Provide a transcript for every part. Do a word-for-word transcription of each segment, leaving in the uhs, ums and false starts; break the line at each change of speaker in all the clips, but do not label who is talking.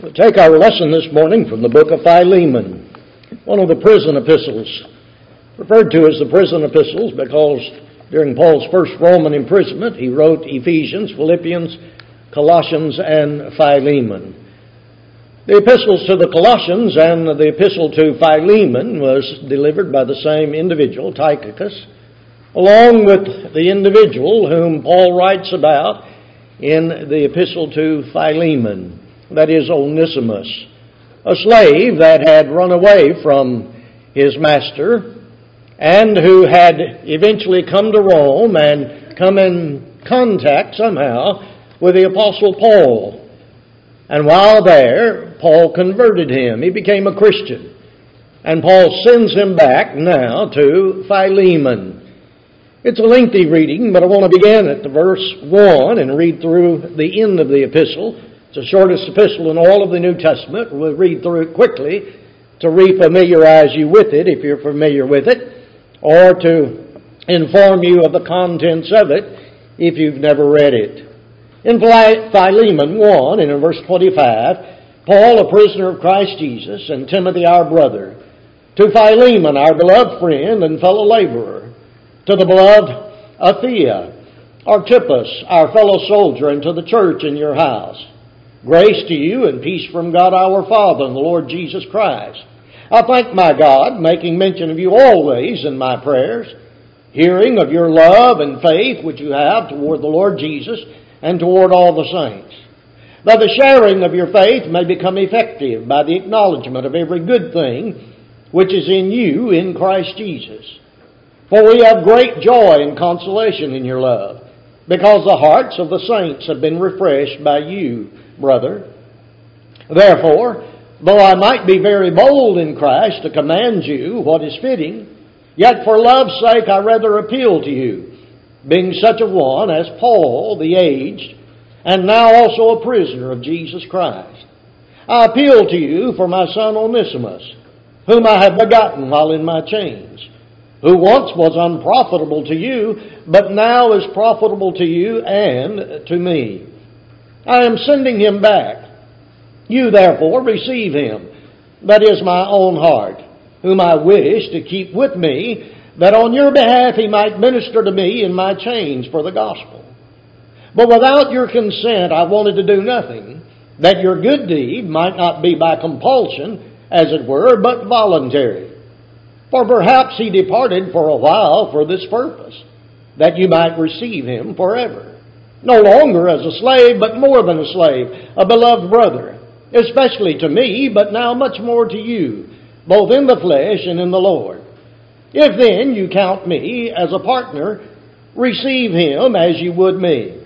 We'll take our lesson this morning from the book of Philemon, one of the prison epistles, referred to as the prison epistles because during Paul's first Roman imprisonment he wrote Ephesians, Philippians, Colossians, and Philemon. The epistles to the Colossians and the epistle to Philemon was delivered by the same individual, Tychicus, along with the individual whom Paul writes about in the epistle to Philemon. That is Onesimus, a slave that had run away from his master and who had eventually come to Rome and come in contact somehow with the Apostle Paul. And while there, Paul converted him. He became a Christian. And Paul sends him back now to Philemon. It's a lengthy reading, but I want to begin at the verse one and read through the end of the epistle. It's the shortest epistle in all of the New Testament. We'll read through it quickly to refamiliarize you with it if you're familiar with it, or to inform you of the contents of it if you've never read it. In Philemon one, and in verse twenty-five, Paul, a prisoner of Christ Jesus, and Timothy, our brother, to Philemon, our beloved friend and fellow laborer, to the beloved Athea, Archippus, our fellow soldier, and to the church in your house. Grace to you and peace from God our Father and the Lord Jesus Christ. I thank my God, making mention of you always in my prayers, hearing of your love and faith which you have toward the Lord Jesus and toward all the saints, that the sharing of your faith may become effective by the acknowledgement of every good thing which is in you in Christ Jesus. For we have great joy and consolation in your love, because the hearts of the saints have been refreshed by you, brother. Therefore, though I might be very bold in Christ to command you what is fitting, yet for love's sake I rather appeal to you, being such a one as Paul the aged, and now also a prisoner of Jesus Christ. I appeal to you for my son Onesimus, whom I have begotten while in my chains, who once was unprofitable to you, but now is profitable to you and to me. I am sending him back. You therefore receive him, that is my own heart, whom I wish to keep with me, that on your behalf he might minister to me in my chains for the gospel. But without your consent I wanted to do nothing, that your good deed might not be by compulsion, as it were, but voluntary. For perhaps he departed for a while for this purpose, that you might receive him forever. No longer as a slave, but more than a slave, a beloved brother, especially to me, but now much more to you, both in the flesh and in the Lord. If then you count me as a partner, receive him as you would me.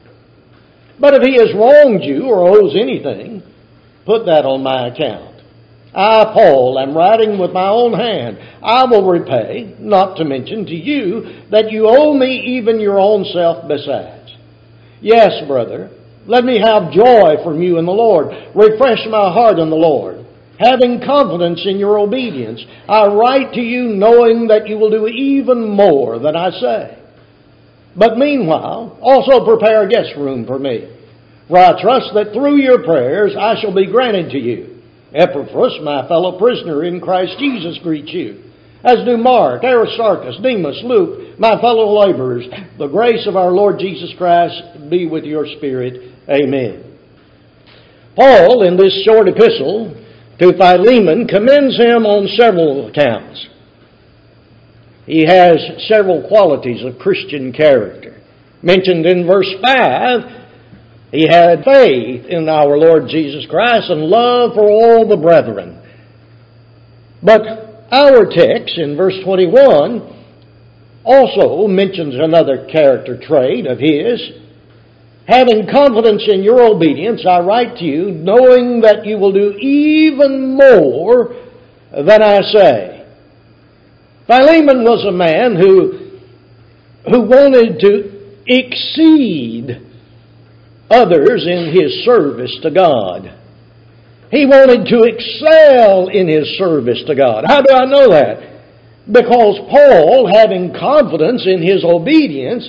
But if he has wronged you or owes anything, put that on my account. I, Paul, am writing with my own hand. I will repay, not to mention to you that you owe me even your own self besides. Yes, brother, let me have joy from you in the Lord. Refresh my heart in the Lord. Having confidence in your obedience, I write to you knowing that you will do even more than I say. But meanwhile, also prepare a guest room for me, for I trust that through your prayers I shall be granted to you. Epaphras, my fellow prisoner in Christ Jesus, greets you, as do Mark, Aristarchus, Demas, Luke, my fellow laborers. The grace of our Lord Jesus Christ be with your spirit. Amen. Paul, in this short epistle to Philemon, commends him on several accounts. He has several qualities of Christian character. Mentioned in verse five, he had faith in our Lord Jesus Christ and love for all the brethren. But our text in verse twenty-one also mentions another character trait of his. Having confidence in your obedience, I write to you, knowing that you will do even more than I say. Philemon was a man who, who wanted to exceed others in his service to God. He wanted to excel in his service to God. How do I know that? Because Paul, having confidence in his obedience,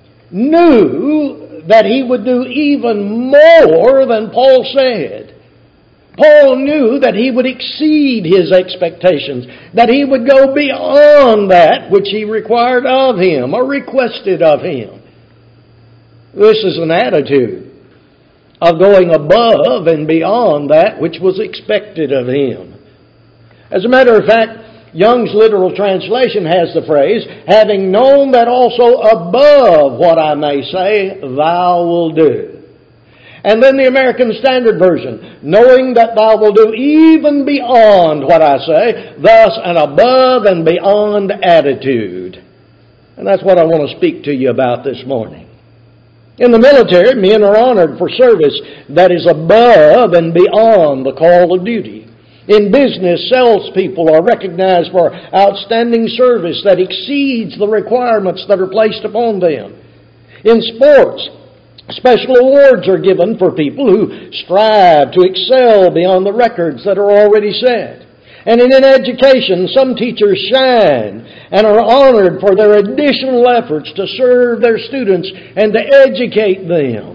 knew that he would do even more than Paul said. Paul knew that he would exceed his expectations, that he would go beyond that which he required of him or requested of him. This is an attitude of going above and beyond that which was expected of him. As a matter of fact, Young's literal translation has the phrase, having known that also above what I may say, thou wilt do. And then the American Standard Version, knowing that thou wilt do even beyond what I say, thus an above and beyond attitude. And that's what I want to speak to you about this morning. In the military, men are honored for service that is above and beyond the call of duty. In business, salespeople are recognized for outstanding service that exceeds the requirements that are placed upon them. In sports, special awards are given for people who strive to excel beyond the records that are already set. And in education, some teachers shine and are honored for their additional efforts to serve their students and to educate them.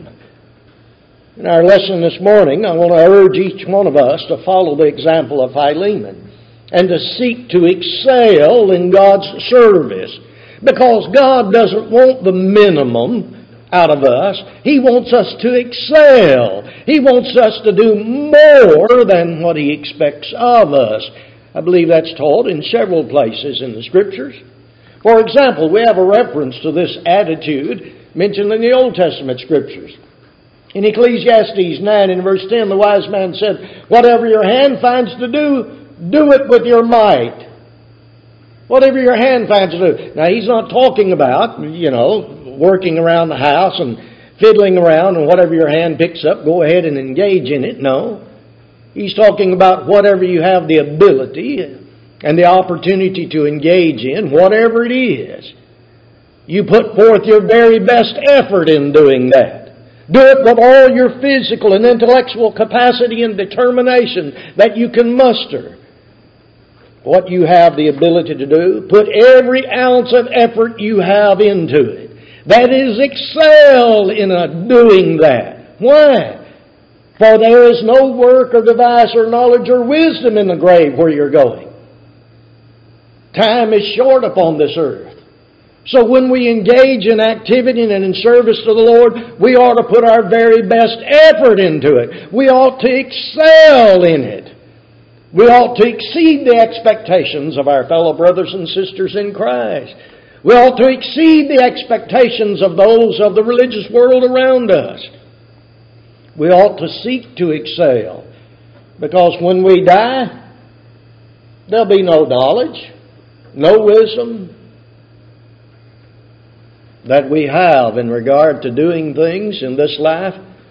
In our lesson this morning, I want to urge each one of us to follow the example of Philemon and to seek to excel in God's service, because God doesn't want the minimum out of us. He wants us to excel. He wants us to do more than what He expects of us. I believe that's taught in several places in the Scriptures. For example, we have a reference to this attitude mentioned in the Old Testament Scriptures. In Ecclesiastes nine and verse ten, the wise man said, whatever your hand finds to do, do it with your might. Whatever your hand finds to do. Now, he's not talking about, you know, working around the house and fiddling around and whatever your hand picks up, go ahead and engage in it. No. He's talking about whatever you have the ability and the opportunity to engage in, whatever it is. You put forth your very best effort in doing that. Do it with all your physical and intellectual capacity and determination that you can muster. What you have the ability to do, put every ounce of effort you have into it. That is, excel in a doing that. Why? For there is no work or device or knowledge or wisdom in the grave where you're going. Time is short upon this earth. So when we engage in activity and in service to the Lord, we ought to put our very best effort into it. We ought to excel in it. We ought to exceed the expectations of our fellow brothers and sisters in Christ. We ought to exceed the expectations of those of the religious world around us. We ought to seek to excel, because when we die, there'll be no knowledge, no wisdom that we have in regard to doing things in this life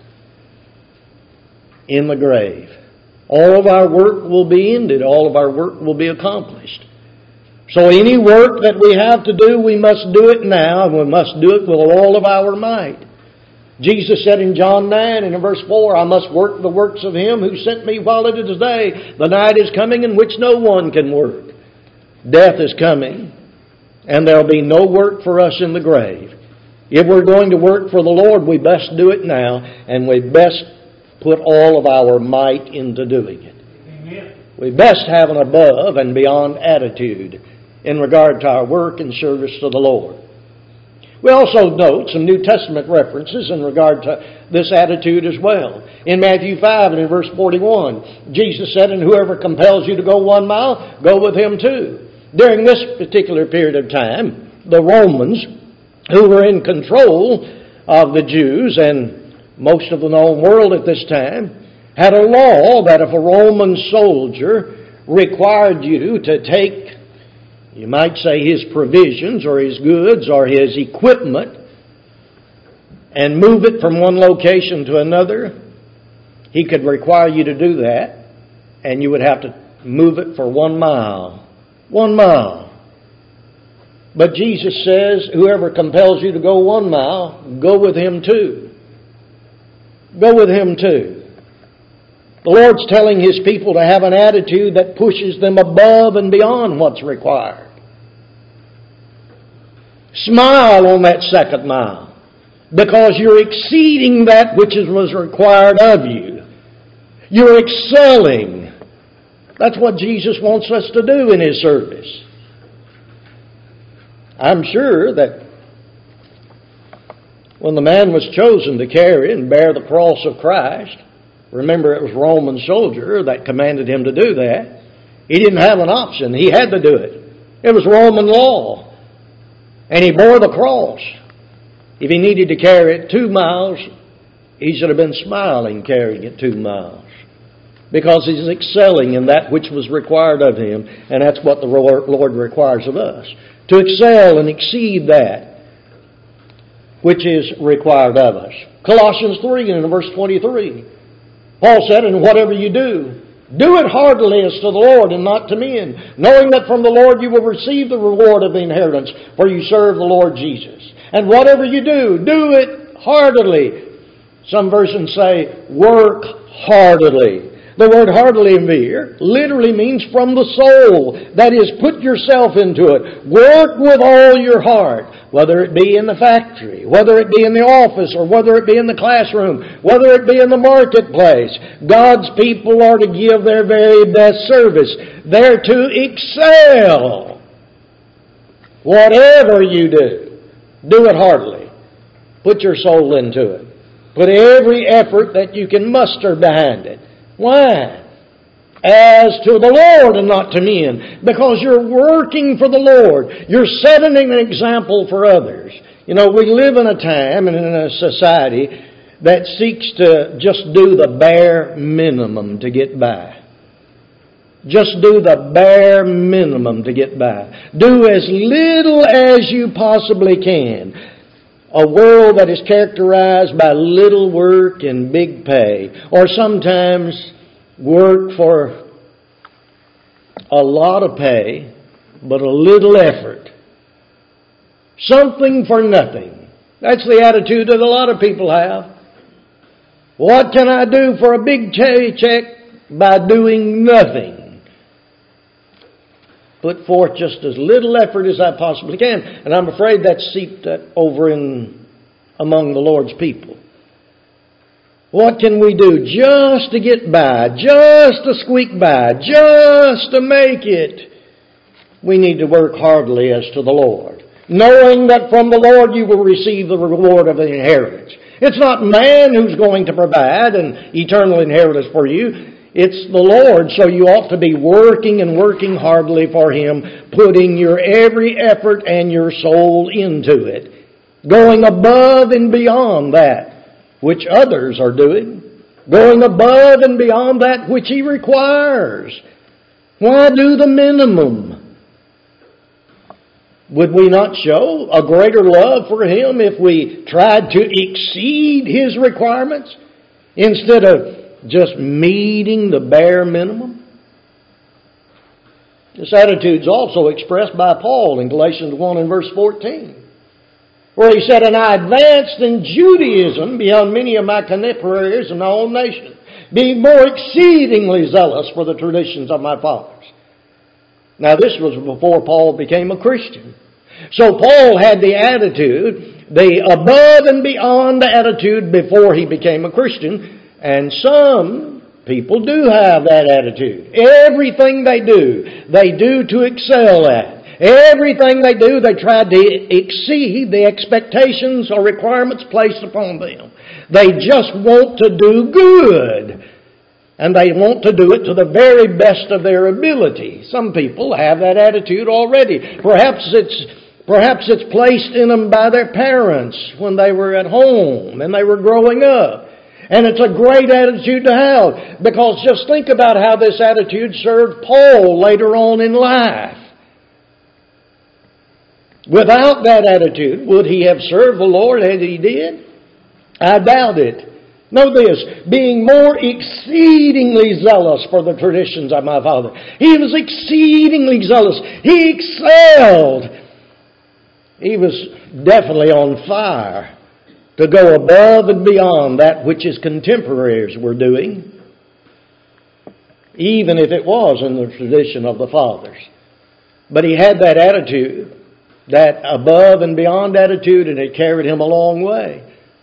in the grave. All of our work will be ended. All of our work will be accomplished. So any work that we have to do, we must do it now, and we must do it with all of our might. Jesus said in John nine and in verse four, I must work the works of Him who sent me while it is day. The night is coming in which no one can work. Death is coming, and there'll be no work for us in the grave. If we're going to work for the Lord, we best do it now, and we best put all of our might into doing it. Amen. We best have an above and beyond attitude in regard to our work and service to the Lord. We also note some New Testament references in regard to this attitude as well. In Matthew five and in verse forty-one, Jesus said, and whoever compels you to go one mile, go with him too. During this particular period of time, the Romans, who were in control of the Jews and most of the known world at this time, had a law that if a Roman soldier required you to take, you might say, his provisions or his goods or his equipment and move it from one location to another, he could require you to do that, and you would have to move it for one mile. One mile. But Jesus says, whoever compels you to go one mile, go with him too. Go with him too. The Lord's telling His people to have an attitude that pushes them above and beyond what's required. Smile on that second mile, because you're exceeding that which was required of you. You're excelling. That's what Jesus wants us to do in His service. I'm sure that when the man was chosen to carry and bear the cross of Christ, remember it was a Roman soldier that commanded him to do that. He didn't have an option. He had to do it. It was Roman law. And he bore the cross. If he needed to carry it two miles, he should have been smiling carrying it two miles. Because he's excelling in that which was required of him. And that's what the Lord requires of us. To excel and exceed that which is required of us. Colossians three and verse twenty-three. Paul said, and whatever you do, do it heartily as to the Lord and not to men, knowing that from the Lord you will receive the reward of the inheritance, for you serve the Lord Jesus. And whatever you do, do it heartily. Some versions say, work heartily. The word heartily here literally means from the soul. That is, put yourself into it. Work with all your heart, whether it be in the factory, whether it be in the office, or whether it be in the classroom, whether it be in the marketplace. God's people are to give their very best service. They're to excel. Whatever you do, do it heartily. Put your soul into it. Put every effort that you can muster behind it. Why? As to the Lord and not to men. Because you're working for the Lord. You're setting an example for others. You know, we live in a time and in a society that seeks to just do the bare minimum to get by. Just do the bare minimum to get by. Do as little as you possibly can. A world that is characterized by little work and big pay. Or sometimes work for a lot of pay, but a little effort. Something for nothing. That's the attitude that a lot of people have. What can I do for a big paycheck by doing nothing? Put forth just as little effort as I possibly can. And I'm afraid that's seeped over in among the Lord's people. What can we do just to get by, just to squeak by, just to make it? We need to work heartily as to the Lord, knowing that from the Lord you will receive the reward of the inheritance. It's not man who's going to provide an eternal inheritance for you. It's the Lord, so you ought to be working and working heartily for Him, putting your every effort and your soul into it, going above and beyond that which others are doing, going above and beyond that which He requires. Why do the minimum? Would we not show a greater love for Him if we tried to exceed His requirements instead of just meeting the bare minimum? This attitude is also expressed by Paul in Galatians one and verse fourteen, where he said, and I advanced in Judaism beyond many of my contemporaries in my own nation, being more exceedingly zealous for the traditions of my fathers. Now this was before Paul became a Christian. So Paul had the attitude, the above and beyond attitude before he became a Christian. And some people do have that attitude. Everything they do, they do to excel at. Everything they do, they try to exceed the expectations or requirements placed upon them. They just want to do good. And they want to do it to the very best of their ability. Some people have that attitude already. Perhaps it's, perhaps it's placed in them by their parents when they were at home and they were growing up. And it's a great attitude to have, because just think about how this attitude served Paul later on in life. Without that attitude, would he have served the Lord as he did? I doubt it. Know this, being more exceedingly zealous for the traditions of my father. He was exceedingly zealous. He excelled. He was definitely on fire to go above and beyond that which his contemporaries were doing, even if it was in the tradition of the fathers. But he had that attitude, that above and beyond attitude, and it carried him a long way.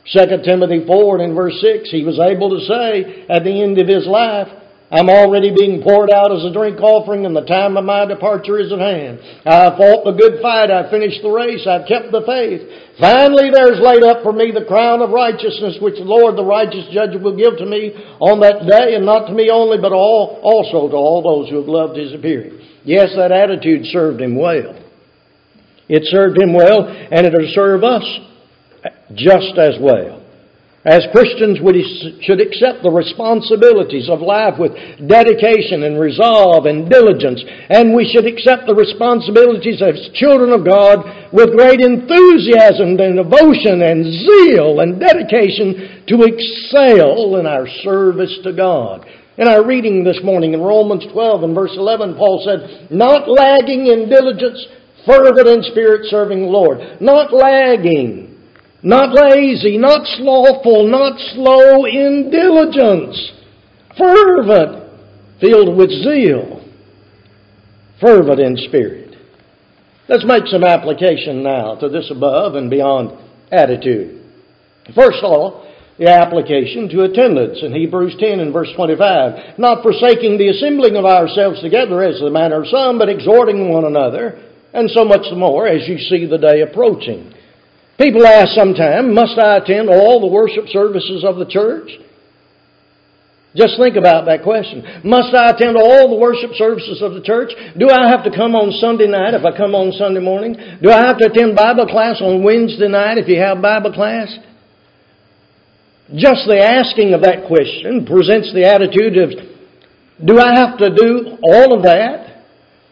Second Timothy four and in verse six, he was able to say at the end of his life, I'm already being poured out as a drink offering, and the time of my departure is at hand. I have fought the good fight, I have finished the race, I have kept the faith. Finally there is laid up for me the crown of righteousness, which the Lord, the righteous judge, will give to me on that day, and not to me only, but all, also to all those who have loved his appearing. Yes, that attitude served him well. It served him well, and it'll serve us just as well. As Christians, we should accept the responsibilities of life with dedication and resolve and diligence. And we should accept the responsibilities as children of God with great enthusiasm and devotion and zeal and dedication to excel in our service to God. In our reading this morning in Romans twelve and verse eleven, Paul said, not lagging in diligence, fervent in spirit, serving the Lord. Not lagging. Not lazy, not slothful, not slow in diligence. Fervent, filled with zeal. Fervent in spirit. Let's make some application now to this above and beyond attitude. First of all, the application to attendance in Hebrews ten and verse twenty-five. Not forsaking the assembling of ourselves together as the manner of some, but exhorting one another, and so much the more as you see the day approaching. People ask sometimes, must I attend all the worship services of the church? Just think about that question. Must I attend all the worship services of the church? Do I have to come on Sunday night if I come on Sunday morning? Do I have to attend Bible class on Wednesday night if you have Bible class? Just the asking of that question presents the attitude of, do I have to do all of that?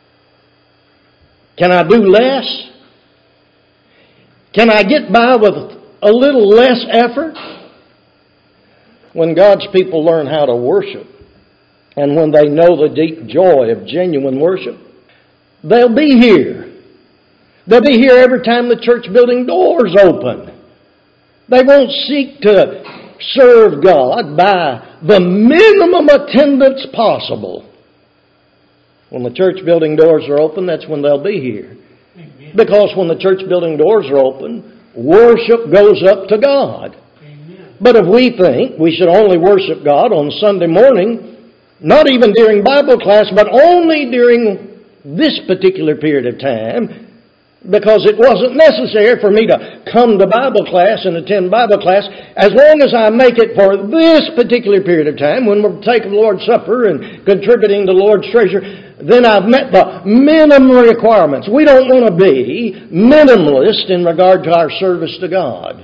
Can I do less? Can I get by with a little less effort? When God's people learn how to worship, and when they know the deep joy of genuine worship, they'll be here. They'll be here every time the church building doors open. They won't seek to serve God by the minimum attendance possible. When the church building doors are open, that's when they'll be here. Because when the church building doors are open, worship goes up to God. Amen. But if we think we should only worship God on Sunday morning, not even during Bible class, but only during this particular period of time, because it wasn't necessary for me to come to Bible class and attend Bible class, as long as I make it for this particular period of time, when we're taking the Lord's Supper and contributing to the Lord's treasure, then I've met the minimum requirements. We don't want to be minimalist in regard to our service to God.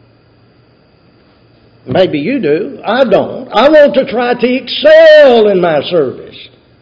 Maybe you do. I don't. I want to try to excel in my service.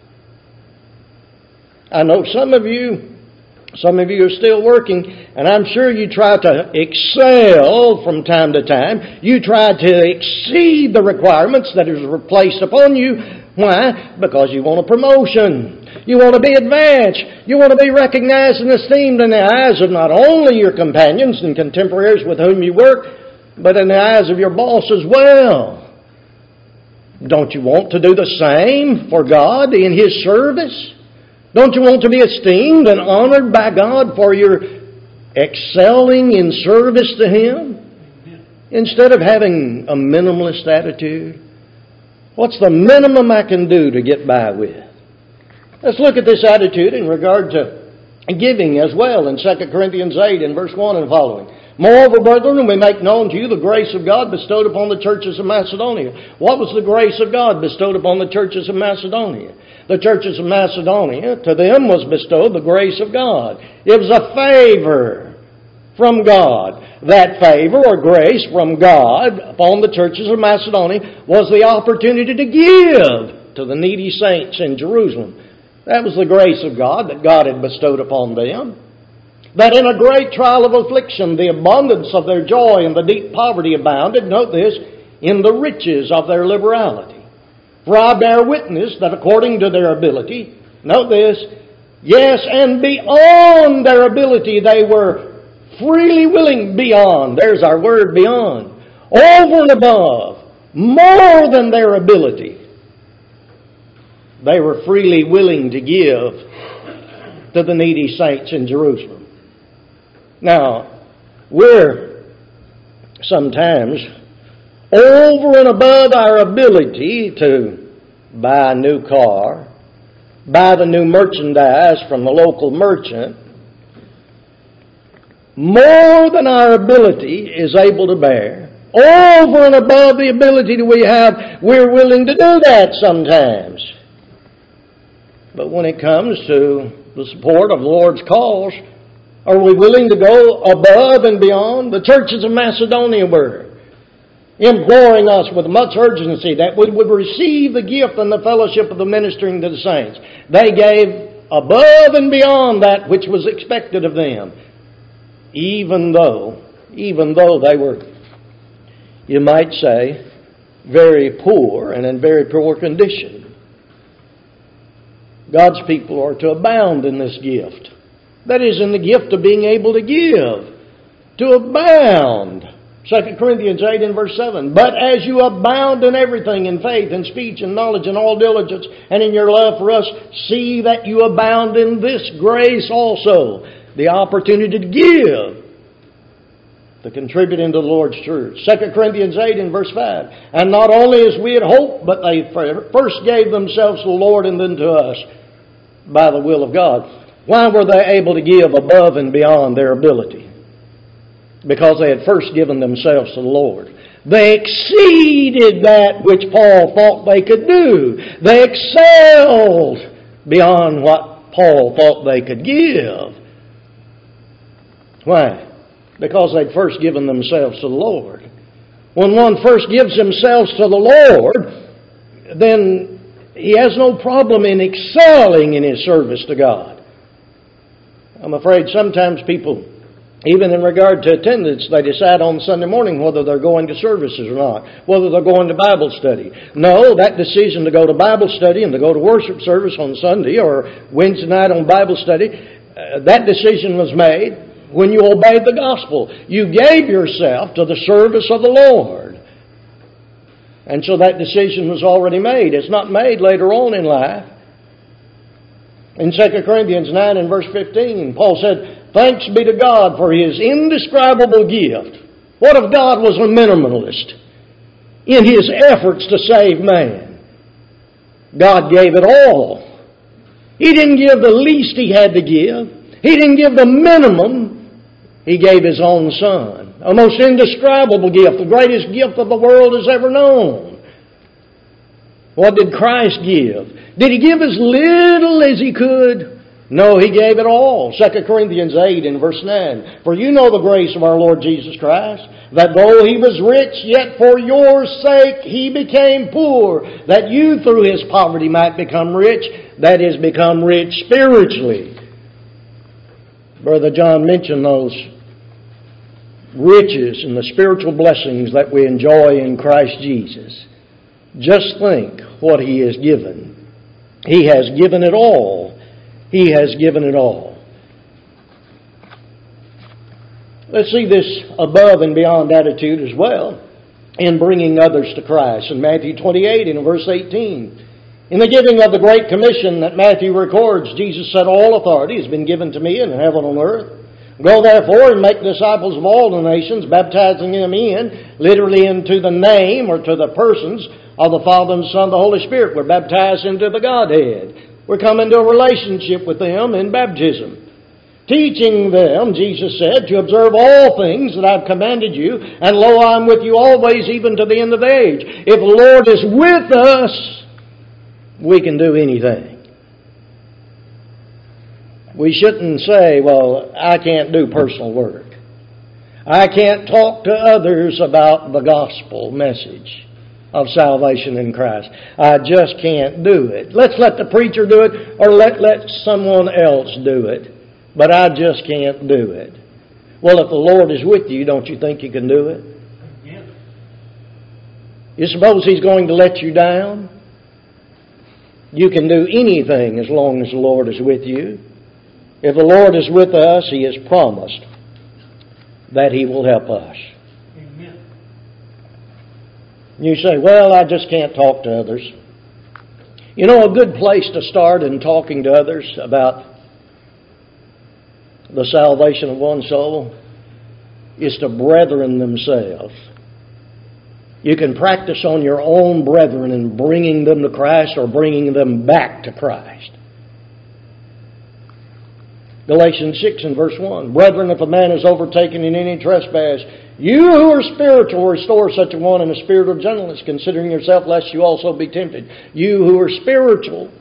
I know some of you Some of you are still working, and I'm sure you try to excel from time to time. You try to exceed the requirements that is placed upon you. Why? Because you want a promotion. You want to be advanced. You want to be recognized and esteemed in the eyes of not only your companions and contemporaries with whom you work, but in the eyes of your boss as well. Don't you want to do the same for God in His service? Don't you want to be esteemed and honored by God for your excelling in service to Him? Instead of having a minimalist attitude, what's the minimum I can do to get by with? Let's look at this attitude in regard to giving as well in Second Corinthians eight and verse one and following. Moreover, brethren, we make known to you the grace of God bestowed upon the churches of Macedonia. What was the grace of God bestowed upon the churches of Macedonia? The churches of Macedonia, to them was bestowed the grace of God. It was a favor from God. That favor or grace from God upon the churches of Macedonia was the opportunity to give to the needy saints in Jerusalem. That was the grace of God that God had bestowed upon them. That in a great trial of affliction, the abundance of their joy and the deep poverty abounded, note this, in the riches of their liberality. For I bear witness that according to their ability, note this, yes, and beyond their ability, they were freely willing, beyond, there's our word, beyond, over and above, more than their ability. They were freely willing to give to the needy saints in Jerusalem. Now, we're sometimes over and above our ability to buy a new car, buy the new merchandise from the local merchant, more than our ability is able to bear, over and above the ability that we have, we're willing to do that sometimes. But when it comes to the support of the Lord's cause, are we willing to go above and beyond? The churches of Macedonia were imploring us with much urgency that we would receive the gift and the fellowship of the ministering to the saints. They gave above and beyond that which was expected of them, even though, even though they were, you might say, very poor and in very poor condition. God's people are to abound in this gift. That is, in the gift of being able to give, to abound. Second Corinthians eight and verse seven. But as you abound in everything, in faith and speech and knowledge and all diligence, and in your love for us, see that you abound in this grace also. The opportunity to give, to contribute into the Lord's church. Second Corinthians eight and verse five. And not only as we had hoped, but they first gave themselves to the Lord and then to us by the will of God. Why were they able to give above and beyond their ability? Because they had first given themselves to the Lord. They exceeded that which Paul thought they could do. They excelled beyond what Paul thought they could give. Why? Because they'd first given themselves to the Lord. When one first gives themselves to the Lord, then he has no problem in excelling in his service to God. I'm afraid sometimes people, even in regard to attendance, they decide on Sunday morning whether they're going to services or not, whether they're going to Bible study. No, that decision to go to Bible study and to go to worship service on Sunday or Wednesday night on Bible study, uh, that decision was made when you obeyed the gospel. You gave yourself to the service of the Lord. And so that decision was already made. It's not made later on in life. In Second Corinthians nine and verse fifteen, Paul said, thanks be to God for His indescribable gift. What if God was a minimalist in His efforts to save man? God gave it all. He didn't give the least He had to give. He didn't give the minimum. He gave His own Son. A most indescribable gift, the greatest gift that the world has ever known. What did Christ give? Did He give as little as He could? No, He gave it all. Second Corinthians eight and verse nine. For you know the grace of our Lord Jesus Christ, that though He was rich, yet for your sake He became poor, that you through His poverty might become rich, that is, become rich spiritually. Brother John mentioned those riches and the spiritual blessings that we enjoy in Christ Jesus. Just think what He has given. He has given it all. He has given it all. Let's see this above and beyond attitude as well in bringing others to Christ. In Matthew twenty-eight and verse eighteen, in the giving of the Great Commission that Matthew records, Jesus said, all authority has been given to me in heaven and on earth. Go therefore and make disciples of all the nations, baptizing them in, literally into the name or to the persons of the Father and the Son and the Holy Spirit. We're baptized into the Godhead. We're coming to a relationship with them in baptism. Teaching them, Jesus said, to observe all things that I've commanded you, and lo, I'm with you always, even to the end of the age. If the Lord is with us, we can do anything. We shouldn't say, well, I can't do personal work. I can't talk to others about the gospel message of salvation in Christ. I just can't do it. Let's let the preacher do it, or let, let someone else do it. But I just can't do it. Well, if the Lord is with you, don't you think you can do it? Yeah. You suppose He's going to let you down? You can do anything as long as the Lord is with you. If the Lord is with us, He has promised that He will help us. Amen. You say, well, I just can't talk to others. You know, a good place to start in talking to others about the salvation of one's soul is to brethren themselves. You can practice on your own brethren in bringing them to Christ or bringing them back to Christ. Galatians six and verse one. Brethren, if a man is overtaken in any trespass, you who are spiritual, restore such a one in a spirit of gentleness, considering yourself, lest you also be tempted. You who are spiritual.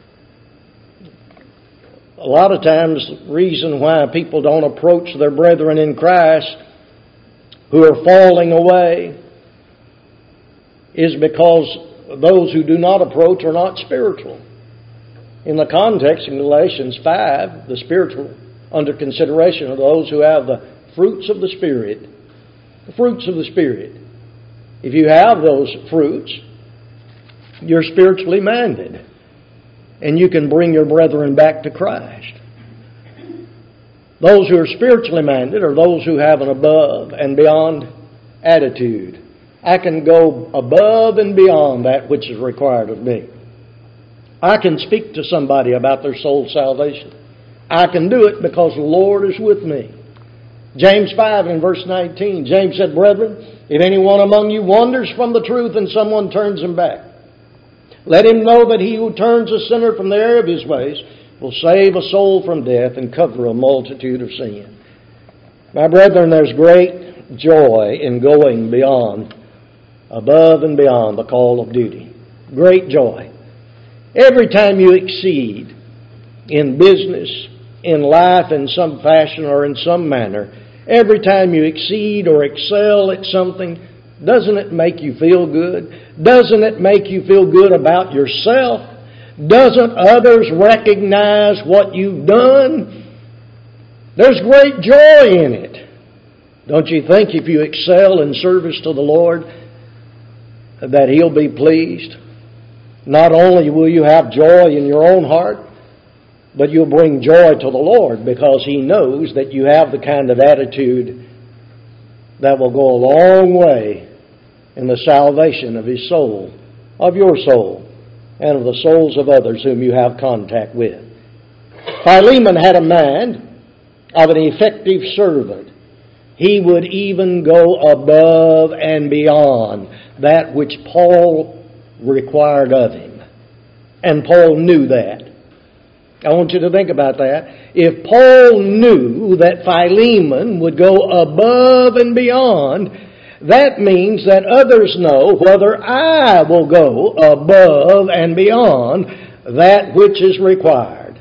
A lot of times the reason why people don't approach their brethren in Christ who are falling away is because those who do not approach are not spiritual. In the context in Galatians five, the spiritual under consideration are those who have the fruits of the Spirit. The fruits of the Spirit. If you have those fruits, you're spiritually minded. And you can bring your brethren back to Christ. Those who are spiritually minded are those who have an above and beyond attitude. I can go above and beyond that which is required of me. I can speak to somebody about their soul's salvation. I can do it because the Lord is with me. James five and verse nineteen, James said, Brethren, if anyone among you wanders from the truth and someone turns him back, let him know that he who turns a sinner from the error of his ways will save a soul from death and cover a multitude of sin. My brethren, there's great joy in going beyond, above and beyond the call of duty. Great joy. Every time you exceed in business, in life in some fashion or in some manner, every time you exceed or excel at something, doesn't it make you feel good? Doesn't it make you feel good about yourself? Doesn't others recognize what you've done? There's great joy in it. Don't you think if you excel in service to the Lord that He'll be pleased? Not only will you have joy in your own heart, but you'll bring joy to the Lord because He knows that you have the kind of attitude that will go a long way in the salvation of His soul, of your soul, and of the souls of others whom you have contact with. Philemon had a mind of an effective servant. He would even go above and beyond that which Paul required of him. And Paul knew that. I want you to think about that. If Paul knew that Philemon would go above and beyond, that means that others know whether I will go above and beyond that which is required.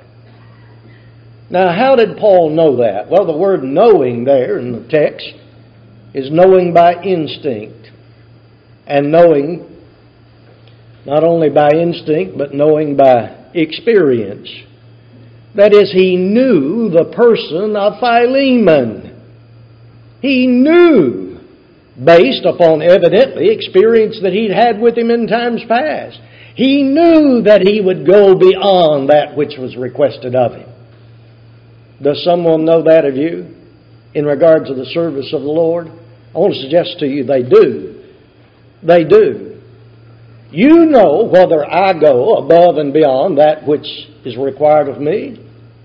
Now, how did Paul know that? Well, the word knowing there in the text is knowing by instinct. And knowing not only by instinct, but knowing by experience. That is, he knew the person of Philemon. He knew, based upon evidently experience that he'd had with him in times past. He knew that he would go beyond that which was requested of him. Does someone know that of you in regard to the service of the Lord? I want to suggest to you they do. They do. You know whether I go above and beyond that which is required of me.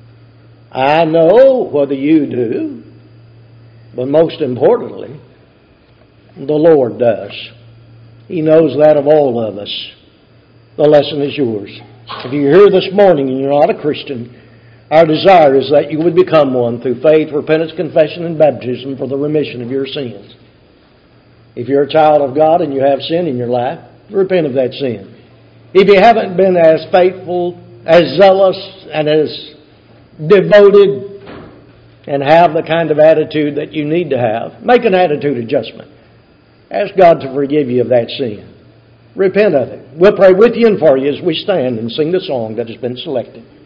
I know whether you do. But most importantly, the Lord does. He knows that of all of us. The lesson is yours. If you're here this morning and you're not a Christian, our desire is that you would become one through faith, repentance, confession, and baptism for the remission of your sins. If you're a child of God and you have sin in your life, repent of that sin. If you haven't been as faithful, as zealous, and as devoted, and have the kind of attitude that you need to have, make an attitude adjustment. Ask God to forgive you of that sin. Repent of it. We'll pray with you and for you as we stand and sing the song that has been selected.